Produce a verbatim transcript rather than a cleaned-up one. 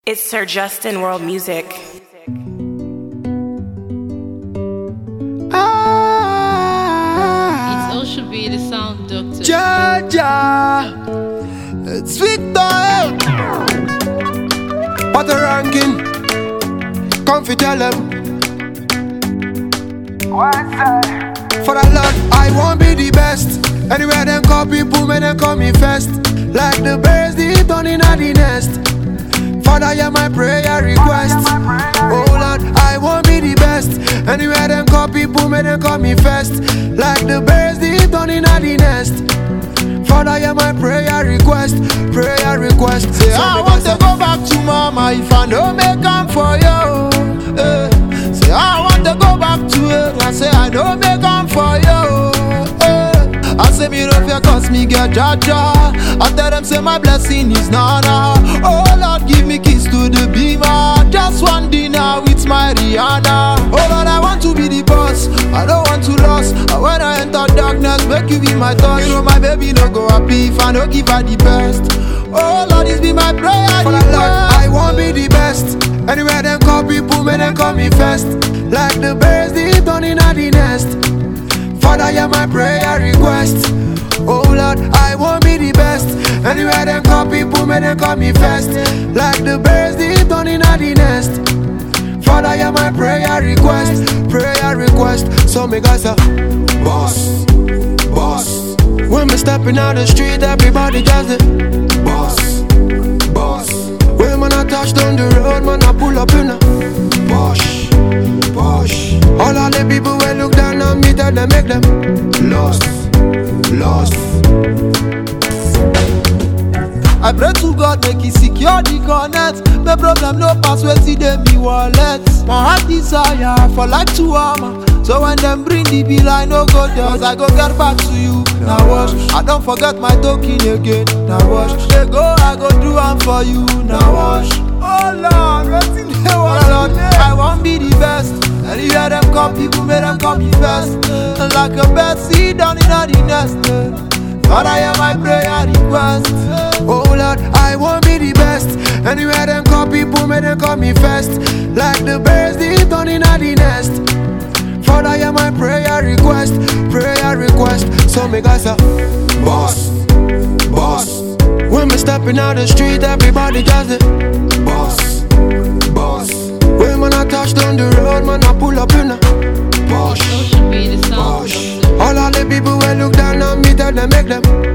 It's Sir Justin World Music. Ah, It all should be the sound doctor. Jaja, it's Victor. What a ranking. Come fi tell them. For the Lord, I won't be the best. Anywhere them call people, may them call me first. Like the birds, deep down in the nest. Father, hear my prayer request. Oh Lord, I won't be the best. Anywhere them call people, may them call me first. Like the birds, deep down in the nest. Father, hear my prayer request. Prayer request. Say, so I want to go back to mama if I don't make time for you. Eh. Say, I want to go back to it. I say, I don't make time for you. Eh. I say, me no fear cause me get jaja. I tell them say my blessing is nana. Oh Lord, give me keys to the beamer. Just one dinner with my Rihanna. Oh Lord, I want to be the boss. I don't want to lose. And when I enter darkness, make you be my touch. You know my baby no go happy if I don't give her the best. Oh Lord, this be my prayer. For the Lord, I won't be the best. Anywhere them call people, may them call me first. Like the birds, deep down in the nest. Father, hear my prayer request. Oh Lord, I won't be the best. Anywhere them call people, may them call me first. Like the birds, deep down in the nest. Father, hear my prayer request. Prayer request. So me guys say, boss, boss. When me stepping out the street, everybody does it. Boss, boss. When man I touch down the road, man I pull up in a Bosh, bosh. All of the people will look down on me, tell them make them lost, lost. I pray to God make he secure the connect. The problem no pass where see them me wallet. My heart desire for like two armor. So when them bring the bill I no go there. Cause I go get back to you. Now wash. I don't forget my token again. Now wash. They go I go do am for you. Now wash. Oh Lord, what's in the world? I won't be the best. And you hear them come, people make them come the best. And like a bird seed down in the nest. But I hear my prayer request. Oh Lord, I won't be the best. Anywhere them call people, may them call me first. Like the birds deep down in the nest. Father, hear my prayer request. Prayer request. So me guys say, boss, boss. When me stepping out the street, everybody does it. Boss, boss. When man I touch down the road, man I pull up in a Bosh, It all should be the sound bosh. doctor. All of the people will look down on me, tell them make them